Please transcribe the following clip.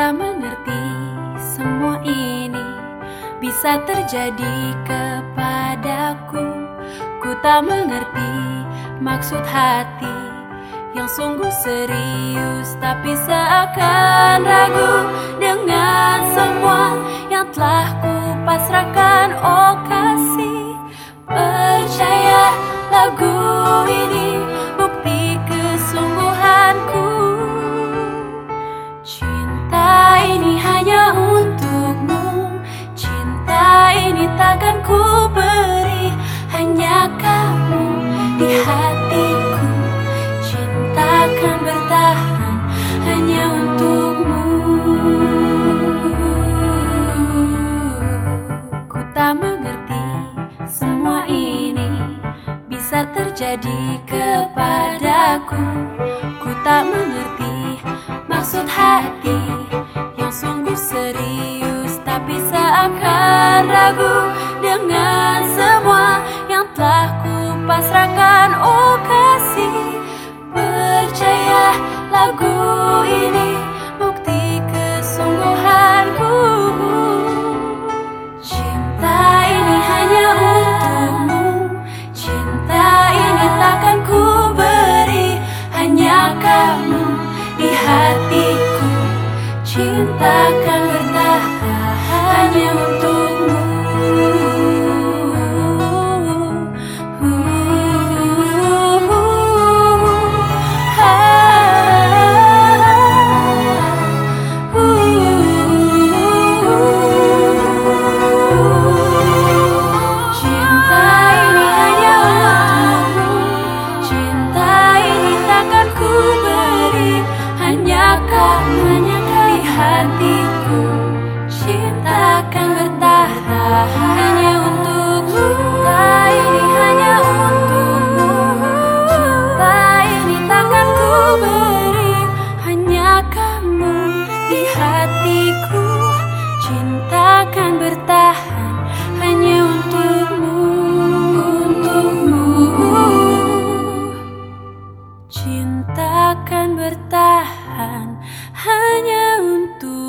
tak mengerti semua ini bisa terjadi kepadaku. Ku tak mengerti maksud hati yang sungguh serius, tapi seakan ragu dengan semua yang telah ku pasrahkan. Oh kasih, percaya lagu ini bukti kesungguhanku. Cinta ini hanya untukmu, cinta ini takkan ku beri hanya kamu di hatiku. Cinta akan bertahan hanya untukmu. Ku tak mengerti semua ini bisa terjadi kepadaku. Ku tak mengerti maksud hati yang sungguh serius, tapi seakan ragu dengan semua yang telah ku pasrahkan. Oh kasih, percaya lagu ini bukti kesungguhanku. Cinta ini hanya untukmu, cinta ini takkan ku beri hanya kamu di hatiku. Cinta akan bertahan hanya untukmu. Hatiku, cinta akan bertahan hanya untukmu. Cinta ini hanya untukmu, cinta ini takkan ku beri hanya kamu di hatiku. Cinta akan bertahan hanya untukmu, untukmu. Cinta akan bertahan hanya untuk